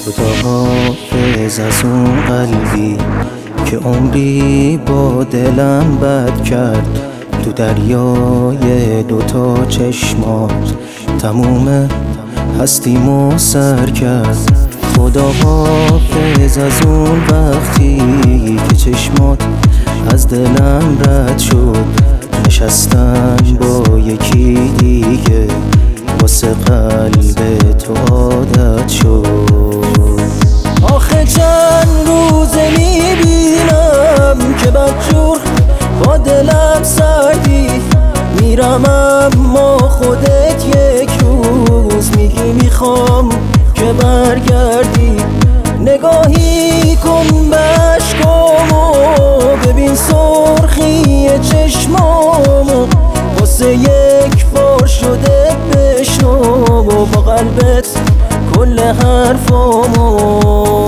خدا حافظ از اون قلبی که عمری با دلم بد کرد. تو دریای دوتا چشمات تموم هستیمو سر کرد. خدا حافظ از اون وقتی که چشمات از دلم رد شد. نشستن با یکی دیگه واسه قلب تو عادت شد. آخه چند روزه میبینم که بدجور با دلم سردی میرم، اما خودت یک روز میگی میخوام که برگردی. نگاهی کن به اشکامو، ببین سرخی چشمامو، واسه یک بار شده بشنو با قلبت کل حرفامو.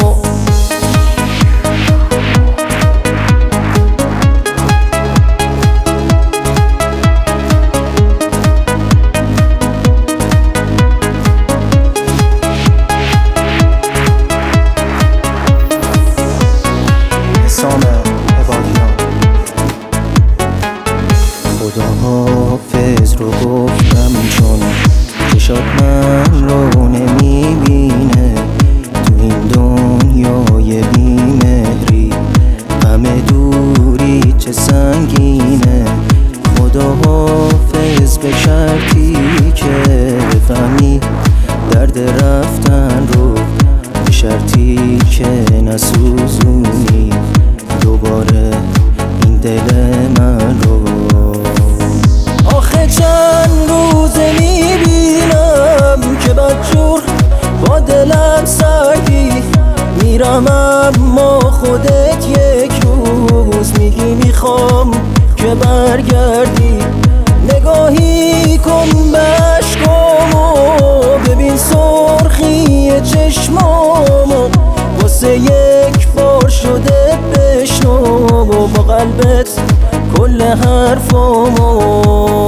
خدا حافظ رو گفتم چون چشات من رو نمیبینه. تو این دنیای بیمهری همه دوری چه سنگینه. خدا حافظ به شرطی که بفهمی درد رفتن رو، به شرطی که نسوزونی دوباره این دل من رو. آخه چند روزه میبینم که بدجور با دلم سردی میرم، اما خودت یک روز میگی میخوام که برگردی. نگاهی کن به اشکامو، ببین سرخی چشمامو، واسه یک بار شده بشنو با قلبت کل حرفامو.